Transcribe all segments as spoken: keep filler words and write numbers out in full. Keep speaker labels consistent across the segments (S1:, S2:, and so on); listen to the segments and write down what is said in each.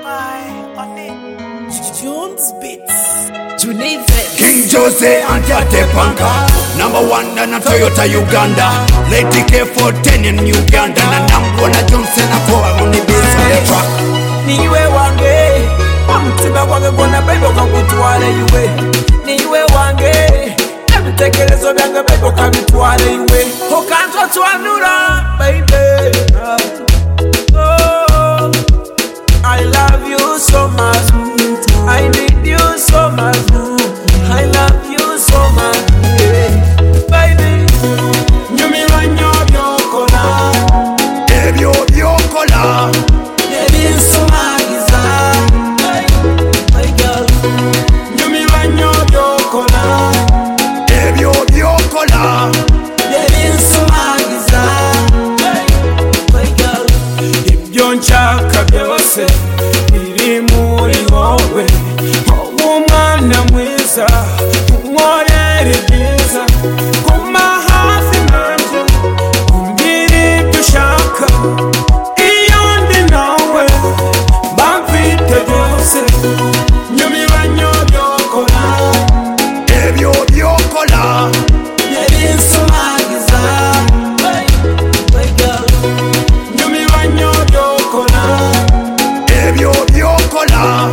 S1: my on it. Jones Beats.
S2: King Jose Antiatepanka, number one in a Toyota Uganda. Lady K for ten in Uganda. Na number one Johnson Akoa on the base on the track.
S1: Niwe wange, amutima wange gona bebo kakutwale iwe. Niwe wange, ebitekelezo byange bebo kabitwale iwe. Okanto twanura, baby. Oh, I love you so much. I need you so much. I love you so much, yeah. Baby. Nyumira nyobyo kola,
S2: Ebyo byokola,
S1: baby sumagiza, my girl. Nyumira nyobyo kola,
S2: ebyo byokola,
S1: baby sumagiza, my girl. Ibyo nshaka byose biri muri wowe. Umwana mwiza, umworere byiza, kuma hafi nanjye, umbwire ibyo ushaka. Iyo ndi nawe, mba mfite byose. Nyumira nyobyokola,
S2: ebyo byokola,
S1: baby nsumagiza, my girl. Nyumira nyobyokola,
S2: ebyo byokola.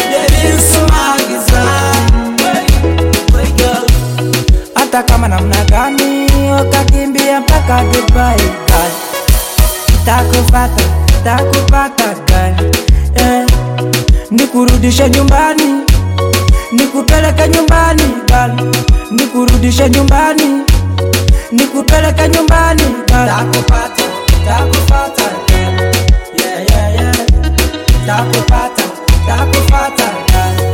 S3: Hata kama namna gani ukakimbia mpaka Dubai, girl, takupata, takupata girl, eh. Nikurudishe nyumbani, nikupeleke nyumbani girl, nikurudishe nyumbani, nikupeleke nyumbani girl. Takupata, takupata girl, yeah yeah yeah. Takupata, takupata girl.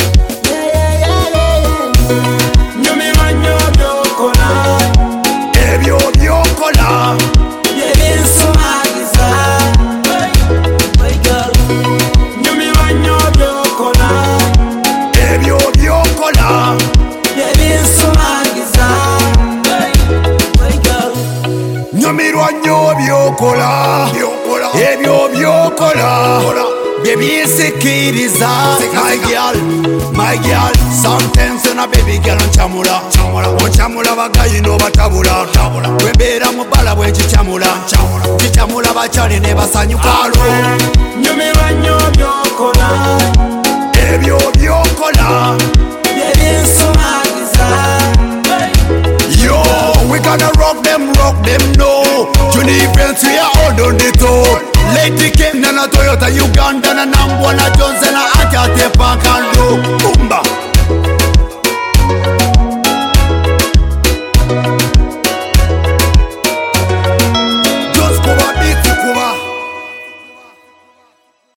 S2: Ebyo byokola,
S1: baby nsumagiza, my girl. Nyumira nyobyokola,
S2: ebyo byokola,
S1: baby nsumagiza, my girl.
S2: nyumirwa nnyo byokola, ebyo byokola, byebisikiriza. My girl, my girl, sometimes when a baby girl nchamula, onchamula bagayi n'obatabula, bwembeera mu bbala bwe nkichamula, nkichamula bakyali ne basanyuka.
S1: Nyumirwa nyobyokola,
S2: ebyo byokola,
S1: baby nsumagiza.
S2: yo, we gonna rock them, rock them, no. Juni friends, we are all on the top. Lady King, na Toyota Uganda, na number one Johnson, na Antiatepanka.